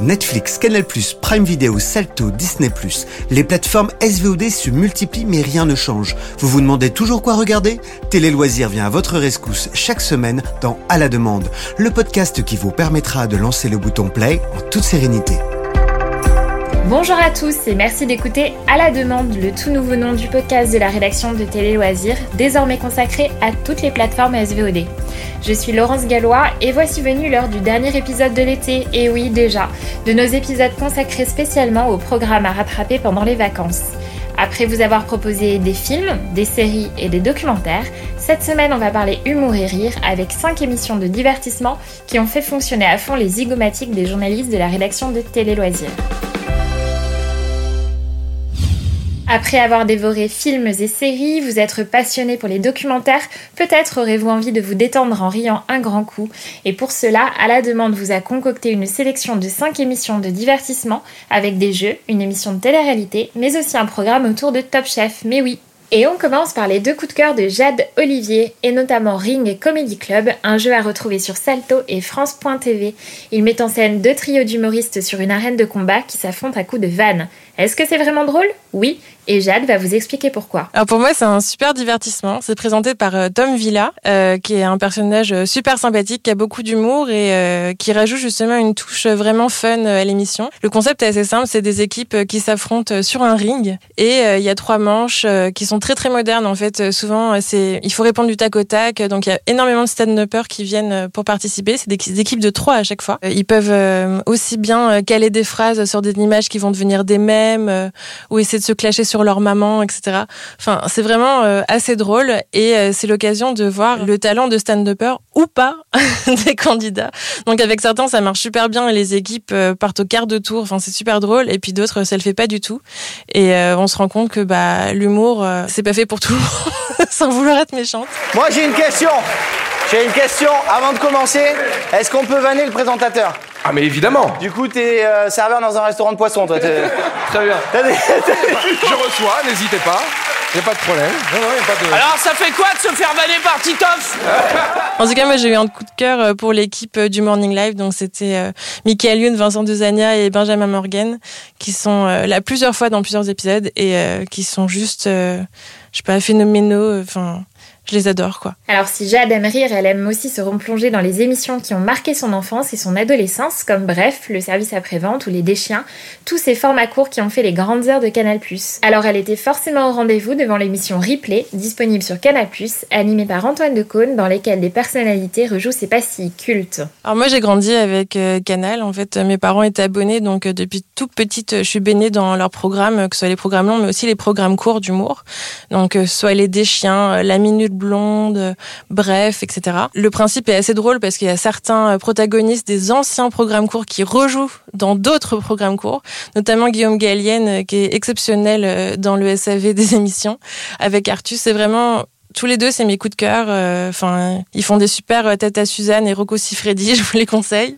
Netflix, Canal+, Prime Video, Salto, Disney+. Les plateformes SVOD se multiplient mais rien ne change. Vous vous demandez toujours quoi regarder ? Télé Loisirs vient à votre rescousse chaque semaine dans À la demande, le podcast qui vous permettra de lancer le bouton play en toute sérénité. Bonjour à tous et merci d'écouter À la demande, le tout nouveau nom du podcast de la rédaction de Télé Loisirs, désormais consacré à toutes les plateformes SVOD. Je suis Laurence Gallois et voici venue l'heure du dernier épisode de l'été, et oui déjà, de nos épisodes consacrés spécialement au programme à rattraper pendant les vacances. Après vous avoir proposé des films, des séries et des documentaires, cette semaine on va parler humour et rire avec 5 émissions de divertissement qui ont fait fonctionner à fond les zygomatiques des journalistes de la rédaction de Télé Loisirs. Après avoir dévoré films et séries, vous êtes passionné pour les documentaires, peut-être aurez-vous envie de vous détendre en riant un grand coup. Et pour cela, À la demande vous a concocté une sélection de 5 émissions de divertissement avec des jeux, une émission de télé-réalité, mais aussi un programme autour de Top Chef, mais oui. Et on commence par les 2 coups de cœur de Jade Olivier, et notamment Ring et Comedy Club, un jeu à retrouver sur Salto et France.tv. Il met en scène 2 trios d'humoristes sur une arène de combat qui s'affrontent à coups de vannes. Est-ce que c'est vraiment drôle ? Oui, et Jade va vous expliquer pourquoi. Alors pour moi, c'est un super divertissement. C'est présenté par Tom Villa, qui est un personnage super sympathique, qui a beaucoup d'humour et qui rajoute justement une touche vraiment fun à l'émission. Le concept est assez simple, c'est des équipes qui s'affrontent sur un ring et il y a 3 manches qui sont très très modernes en fait. Souvent, il faut répondre du tac au tac, donc il y a énormément de stand-uppers qui viennent pour participer. C'est des équipes de 3 à chaque fois. Ils peuvent aussi bien caler des phrases sur des images qui vont devenir des mèmes ou essayer de se clasher sur leur maman, etc. Enfin, c'est vraiment assez drôle et c'est l'occasion de voir le talent de stand-upper ou pas des candidats. Donc avec certains, ça marche super bien et les équipes partent au quart de tour. Enfin, c'est super drôle. Et puis d'autres, ça le fait pas du tout. Et on se rend compte que l'humour, c'est pas fait pour tout le monde, sans vouloir être méchante. Moi, j'ai une question avant de commencer. Est-ce qu'on peut vanner le présentateur ? Ah mais évidemment. Du coup, t'es serveur dans un restaurant de poisson, toi. Très bien. Je reçois, n'hésitez pas. Y a pas de problème. Non, y a pas de... Alors, ça fait quoi de se faire vanner par Titoff ? En tout cas, moi, j'ai eu un coup de cœur pour l'équipe du Morning Live. Donc, c'était Michael Youn, Vincent Dezania et Benjamin Morgan, qui sont là plusieurs fois dans plusieurs épisodes et qui sont juste, phénoménaux. Enfin, je les adore, quoi. Alors si Jade aime rire, elle aime aussi se replonger dans les émissions qui ont marqué son enfance et son adolescence, comme Bref, le service après-vente ou Les Déchiens, tous ces formats courts qui ont fait les grandes heures de Canal+. Alors elle était forcément au rendez-vous devant l'émission Replay, disponible sur Canal+, animée par Antoine Decaune, dans lesquelles des personnalités rejouent ses pastilles cultes. Alors moi j'ai grandi avec Canal, en fait mes parents étaient abonnés, donc depuis toute petite je suis baignée dans leurs programmes, que ce soit les programmes longs mais aussi les programmes courts d'humour, donc soit Les Déchiens, La Minute Blonde, Bref, etc. Le principe est assez drôle parce qu'il y a certains protagonistes des anciens programmes courts qui rejouent dans d'autres programmes courts, notamment Guillaume Gallienne qui est exceptionnel dans le SAV des émissions. Avec Artus, c'est vraiment... Tous les 2, c'est mes coups de cœur. Ils font des super Tata Suzanne et Rocco Siffredi, je vous les conseille.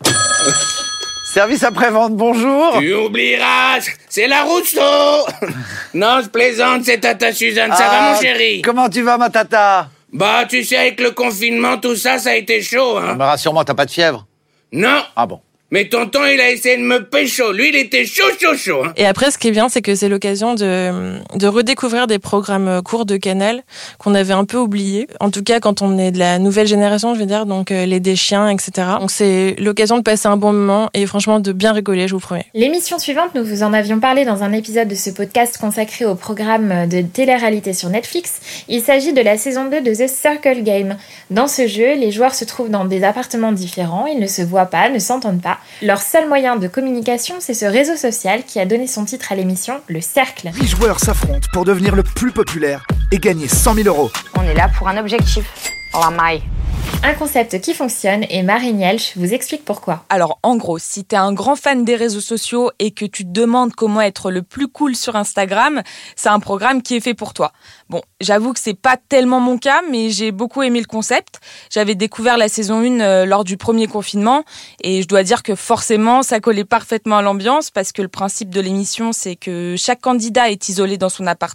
Service après-vente, bonjour. Tu oublieras, c'est la Rousseau. Non, je plaisante, c'est Tata Suzanne, ça va mon chéri ? Comment tu vas, ma tata ? Bah, tu sais, avec le confinement, tout ça, ça a été chaud, hein. Mais rassure-moi, t'as pas de fièvre ? Non. Ah bon ? Mais tonton, il a essayé de me pécho. Lui, il était chaud. Hein. Et après, ce qui est bien, c'est que c'est l'occasion de redécouvrir des programmes courts de Canal qu'on avait un peu oubliés. En tout cas, quand on est de la nouvelle génération, je veux dire, donc Les Déchiens, etc. Donc c'est l'occasion de passer un bon moment et franchement de bien rigoler, je vous promets. L'émission suivante, nous vous en avions parlé dans un épisode de ce podcast consacré au programme de télé-réalité sur Netflix. Il s'agit de la saison 2 de The Circle Game. Dans ce jeu, les joueurs se trouvent dans des appartements différents, ils ne se voient pas, ne s'entendent pas. Leur seul moyen de communication, c'est ce réseau social qui a donné son titre à l'émission, Le Cercle. 8 joueurs s'affrontent pour devenir le plus populaire et gagner 100 000 €. On est là pour un objectif, la maille. Un concept qui fonctionne et Marine Yelch vous explique pourquoi. Alors en gros, si t'es un grand fan des réseaux sociaux et que tu te demandes comment être le plus cool sur Instagram, c'est un programme qui est fait pour toi. Bon, j'avoue que c'est pas tellement mon cas, mais j'ai beaucoup aimé le concept. J'avais découvert la saison 1 lors du premier confinement et je dois dire que forcément, ça collait parfaitement à l'ambiance parce que le principe de l'émission, c'est que chaque candidat est isolé dans son appartement.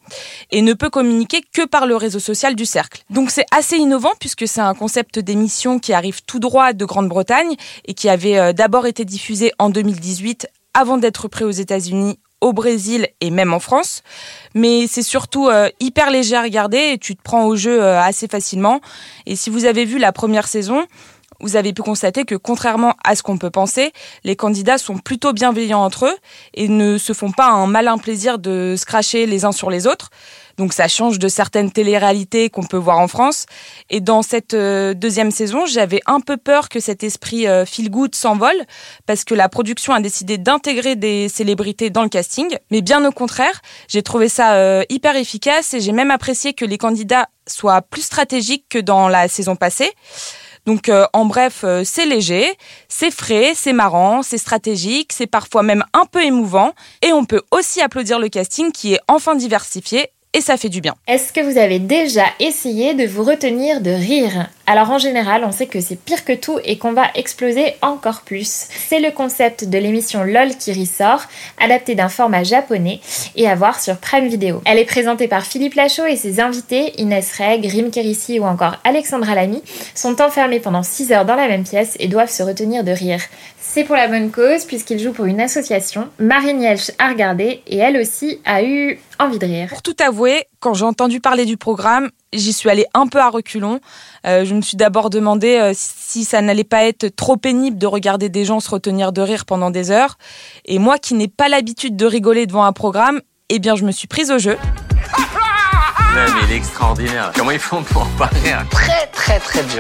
et ne peut communiquer que par le réseau social du cercle. Donc c'est assez innovant puisque c'est un concept d'émission qui arrive tout droit de Grande-Bretagne et qui avait d'abord été diffusé en 2018 avant d'être pris aux États-Unis, au Brésil et même en France. Mais c'est surtout hyper léger à regarder et tu te prends au jeu assez facilement. Et si vous avez vu la première saison, vous avez pu constater que contrairement à ce qu'on peut penser, les candidats sont plutôt bienveillants entre eux et ne se font pas un malin plaisir de se cracher les uns sur les autres. Donc ça change de certaines téléréalités qu'on peut voir en France. Et dans cette deuxième saison, j'avais un peu peur que cet esprit feel good s'envole parce que la production a décidé d'intégrer des célébrités dans le casting. Mais bien au contraire, j'ai trouvé ça hyper efficace et j'ai même apprécié que les candidats soient plus stratégiques que dans la saison passée. Donc en bref, c'est léger, c'est frais, c'est marrant, c'est stratégique, c'est parfois même un peu émouvant. Et on peut aussi applaudir le casting qui est enfin diversifié. Et ça fait du bien. Est-ce que vous avez déjà essayé de vous retenir de rire ? Alors en général, on sait que c'est pire que tout et qu'on va exploser encore plus. C'est le concept de l'émission LOL qui ressort, adaptée d'un format japonais et à voir sur Prime Video. Elle est présentée par Philippe Lachaud et ses invités, Inès Reg, Rim Kérissi ou encore Alexandra Lamy, sont enfermés pendant 6 heures dans la même pièce et doivent se retenir de rire. C'est pour la bonne cause puisqu'ils jouent pour une association. Marine Yelch a regardé et elle aussi a eu envie de rire. Pour tout avouer, quand j'ai entendu parler du programme, j'y suis allée un peu à reculons. Je me suis d'abord demandé si ça n'allait pas être trop pénible de regarder des gens se retenir de rire pendant des heures. Et moi qui n'ai pas l'habitude de rigoler devant un programme, eh bien je me suis prise au jeu. Non mais il est extraordinaire. Comment ils font pour en parler ? Très très très dur.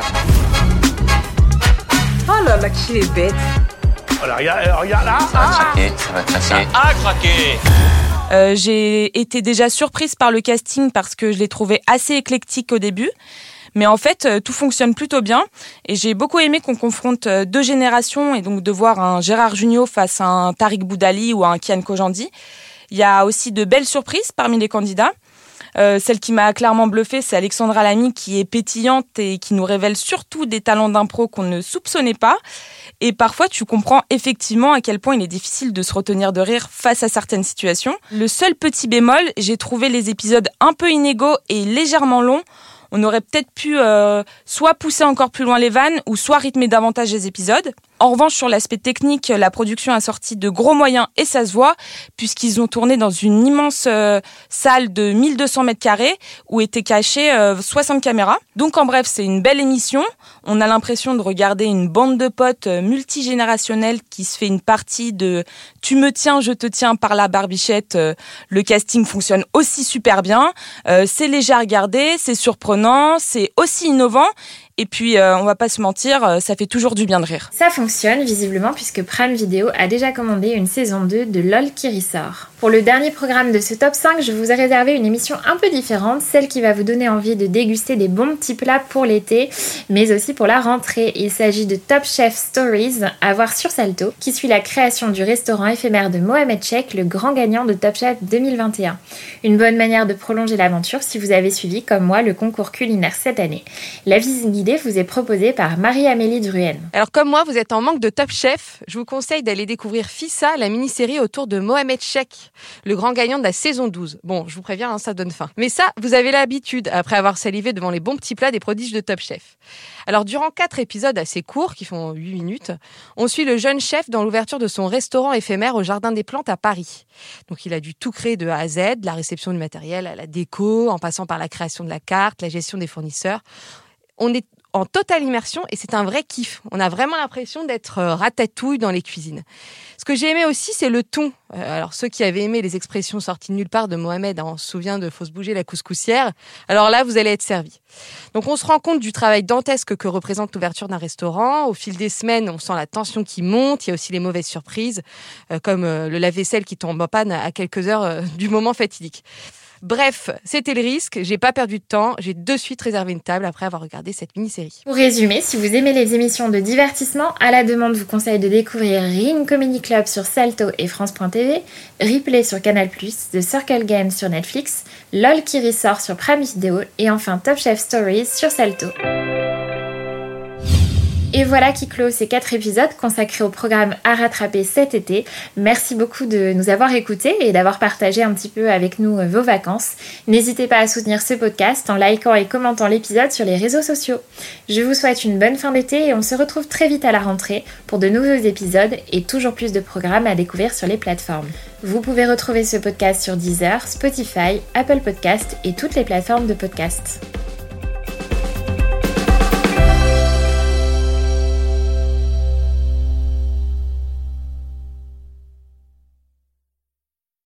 Oh là là, qu'il est bête. Oh là, regarde là. Ça va craquer, ça va craquer. Ça a craqué. J'ai été déjà surprise par le casting parce que je l'ai trouvé assez éclectique au début. Mais en fait, tout fonctionne plutôt bien. Et j'ai beaucoup aimé qu'on confronte 2 générations et donc de voir un Gérard Jugnot face à un Tariq Boudali ou à un Kian Kojandi. Il y a aussi de belles surprises parmi les candidats. Celle qui m'a clairement bluffée, c'est Alexandra Lamy qui est pétillante et qui nous révèle surtout des talents d'impro qu'on ne soupçonnait pas. Et parfois, tu comprends effectivement à quel point il est difficile de se retenir de rire face à certaines situations. Le seul petit bémol, j'ai trouvé les épisodes un peu inégaux et légèrement longs. On aurait peut-être pu soit pousser encore plus loin les vannes ou soit rythmer davantage les épisodes. En revanche, sur l'aspect technique, la production a sorti de gros moyens et ça se voit puisqu'ils ont tourné dans une immense salle de 1200 mètres carrés où étaient cachées 60 caméras. Donc en bref, c'est une belle émission. On a l'impression de regarder une bande de potes multigénérationnelle qui se fait une partie de « tu me tiens, je te tiens » par la barbichette. Le casting fonctionne aussi super bien. C'est léger à regarder, c'est surprenant, c'est aussi innovant. Et puis, on va pas se mentir, ça fait toujours du bien de rire. Ça fonctionne visiblement puisque Prime Video a déjà commandé une saison 2 de LOL qui ressort. Pour le dernier programme de ce top 5, je vous ai réservé une émission un peu différente, celle qui va vous donner envie de déguster des bons petits plats pour l'été, mais aussi pour la rentrée. Il s'agit de Top Chef Stories, à voir sur Salto, qui suit la création du restaurant éphémère de Mohamed Chek, le grand gagnant de Top Chef 2021. Une bonne manière de prolonger l'aventure si vous avez suivi, comme moi, le concours culinaire cette année. La visite guidée vous est proposée par Marie-Amélie Druenne. Alors comme moi, vous êtes en manque de Top Chef, je vous conseille d'aller découvrir Fissa, la mini-série autour de Mohamed Chek, le grand gagnant de la saison 12. Bon, je vous préviens, ça donne faim. Mais ça, vous avez l'habitude, après avoir salivé devant les bons petits plats des prodiges de Top Chef. Alors durant 4 épisodes assez courts, qui font 8 minutes, on suit le jeune chef dans l'ouverture de son restaurant éphémère au Jardin des Plantes à Paris. Donc il a dû tout créer de A à Z, de la réception du matériel à la déco, en passant par la création de la carte, la gestion des fournisseurs. On est en totale immersion et c'est un vrai kiff. On a vraiment l'impression d'être ratatouille dans les cuisines. Ce que j'ai aimé aussi, c'est le ton. Alors ceux qui avaient aimé les expressions sorties de nulle part de Mohamed, on se souvient de « faut se bouger la couscoussière », alors là, vous allez être servis. Donc on se rend compte du travail dantesque que représente l'ouverture d'un restaurant. Au fil des semaines, on sent la tension qui monte. Il y a aussi les mauvaises surprises, comme le lave-vaisselle qui tombe en panne à quelques heures du moment fatidique. Bref, c'était le risque, j'ai pas perdu de temps, j'ai de suite réservé une table après avoir regardé cette mini-série. Pour résumer, si vous aimez les émissions de divertissement, à la demande vous conseille de découvrir Ring Comedy Club sur Salto et France.tv, Replay sur Canal+, The Circle Game sur Netflix, LOL qui ressort sur Prime Video et enfin Top Chef Stories sur Salto. Et voilà qui clôt ces 4 épisodes consacrés au programme à rattraper cet été. Merci beaucoup de nous avoir écoutés et d'avoir partagé un petit peu avec nous vos vacances. N'hésitez pas à soutenir ce podcast en likant et commentant l'épisode sur les réseaux sociaux. Je vous souhaite une bonne fin d'été et on se retrouve très vite à la rentrée pour de nouveaux épisodes et toujours plus de programmes à découvrir sur les plateformes. Vous pouvez retrouver ce podcast sur Deezer, Spotify, Apple Podcasts et toutes les plateformes de podcasts.